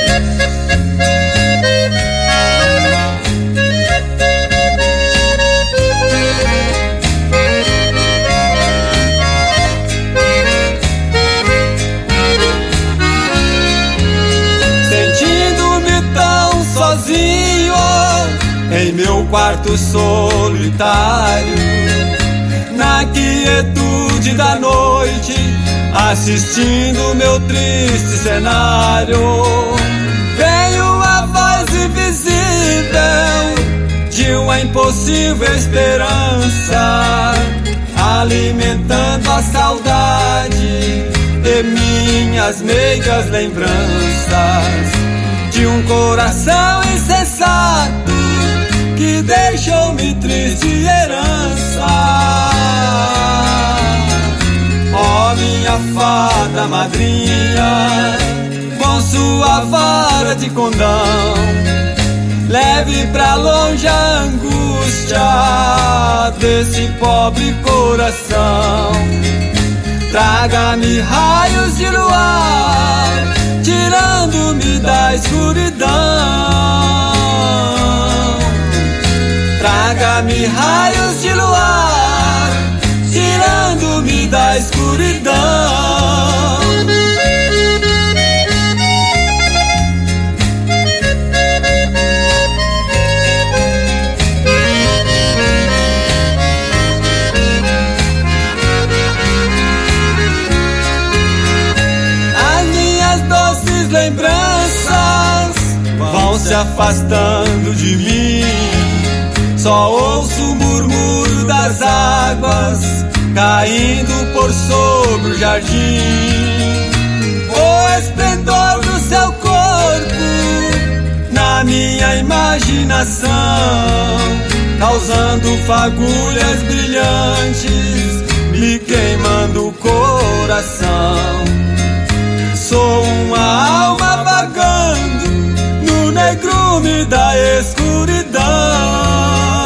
Em meu quarto solitário, na quietude da noite, assistindo meu triste cenário, veio a voz invisível de uma impossível esperança, alimentando a saudade e minhas meigas lembranças de um coração insensato que deixou-me triste herança. Ó minha fada madrinha, com sua vara de condão, leve pra longe a angústia desse pobre coração. Traga-me raios de luar, tirando-me da escuridão. Traga-me raios de luar, tirando-me da escuridão. As minhas doces lembranças vão se afastando de mim. Só ouço o murmúrio das águas caindo por sobre o jardim. O esplendor do seu corpo na minha imaginação, causando fagulhas brilhantes, me queimando o coração. Sou uma alma vagando no negrume da escuridão.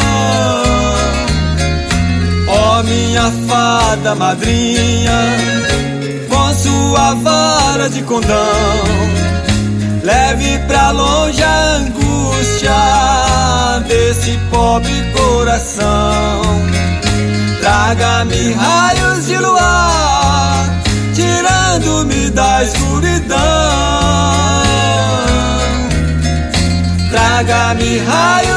Ó minha fada madrinha, com sua vara de condão, leve pra longe a angústia desse pobre coração. Traga-me raios de luar, tirando-me da escuridão. Traga-me raios